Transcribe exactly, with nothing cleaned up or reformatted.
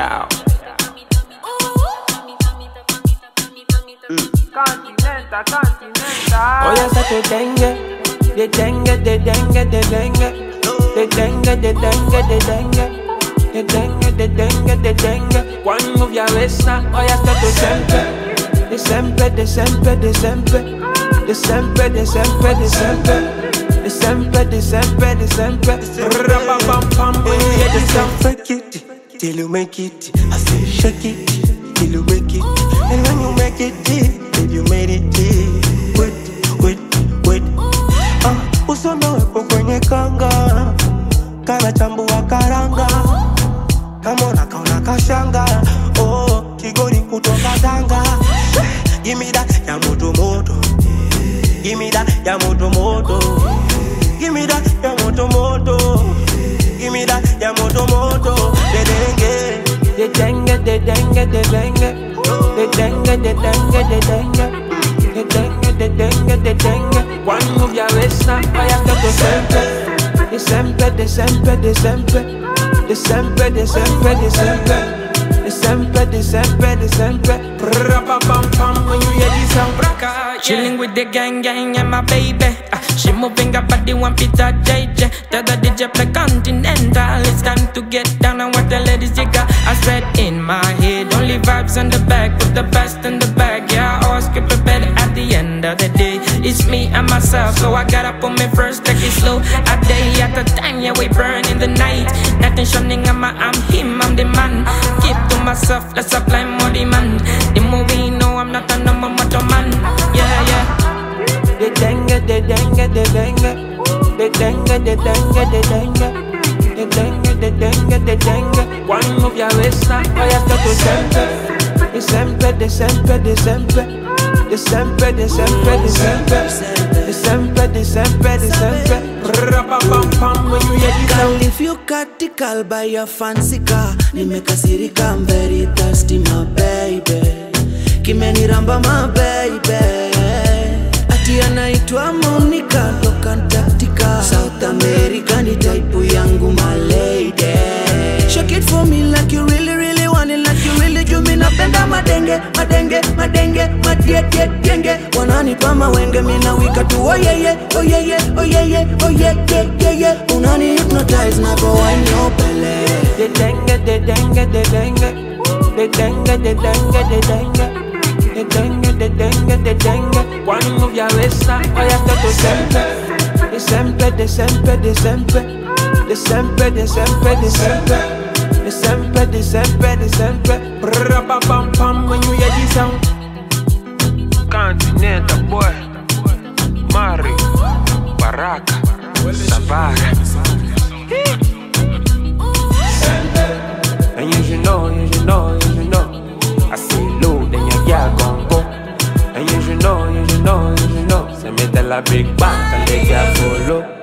Ciao. Continental, continental. Oh, yes, I dengue. The dengue, the dengue, the dengue. The dengue, the dengue, the dengue. The dengue, the dengue, the dengue. One move your waist now. Oh, yes, I sempre. The sempre, the sempre, the sempre. The sempre, the sempre, the sempre. The sempre, the sempre, the sempre. Ra-ba-bam-bam, when you hear the sound. Fake it till you make it. I say shake it till you make it. And when you make it, till you made it. Wait, wait, wait. Ah, usome wepo kwenye kanga, kana chambua karanga, kama unakaona kashanga. Oh, kigori kutoka Tanga. Give me that ya moto moto. Give me that ya moto moto. Give me that ya moto moto. Give me that ya moto moto. The dengue, the dengue, the dengue, the dengue. The dengue, the dengue, the dengue. The dengue, the dengue, the dengue. One move your waist now, I have to go sempre. The sempre, the sempre, the sempre. The sempre, the sempre, the sempre. The sempre, the sempre, the sempre. Ra-ba-bam-bam, when you hear this sound. Chilling with the gang, gang, and my baby. Uh, she moving her body, one pizza J J. Tell the D J play Continental. It's time to get down and what the ladies jigger. I said in my head, only vibes on the back, put the best in the bag. Yeah, I always keep it better at the end of the day. It's me and myself, so I gotta put me first, take it slow. A day at a time, yeah, we burn in the night. Nothing shining on my, I'm him, I'm the man. Keep to myself, let's apply more demand. The movie, know I'm not a number motor man. Yeah, yeah. The dengue, the dengue, the dengue. The dengue, the dengue, the dengue. The dengue, the dengue, the dengue. One move your waist now, I have to go sempre. The sempre, the sempre, the sempre. The sempre, the sempre, the sempre. The sempre, the sempre, the sempre. Ra-ba-bam-bam, when you hear this sound. Girl, if you critical by your fancy car, nimekasirika, I'm very thirsty, my baby. Kimeniramba, my baby. Ati anaitwa Monica, toka Antarctica. South America ni type yangu, my lady. Shake it for me like you really, really want it, like you really do me. Napenda madenge, madenge, madenge, madenge, denge. Wananipa mawenge, mina wika tu oh yeah yeah, oh yeah yeah, oh yeah yeah, oh yeah yeah, yeah yeah. Unani hypnotize na go wine your belly. The dengue, the dengue, the dengue. The dengue, the dengue, the dengue. The dengue, the dengue, the dengue. One move your waist now, I have to go sempre. The sempre, the sempre, the sempre. The sempre, the sempre, the sempre. The sempre, the sempre, the sempre. Ra-ba-bam-bam, when you hear this sound. Continental boy, Mario, Baraka, Savara. And you should know, you should know, you should know. I say low, then your girl gon' go. And you should know, you should know, you should know. Say me tell a big bang, and they girl follow.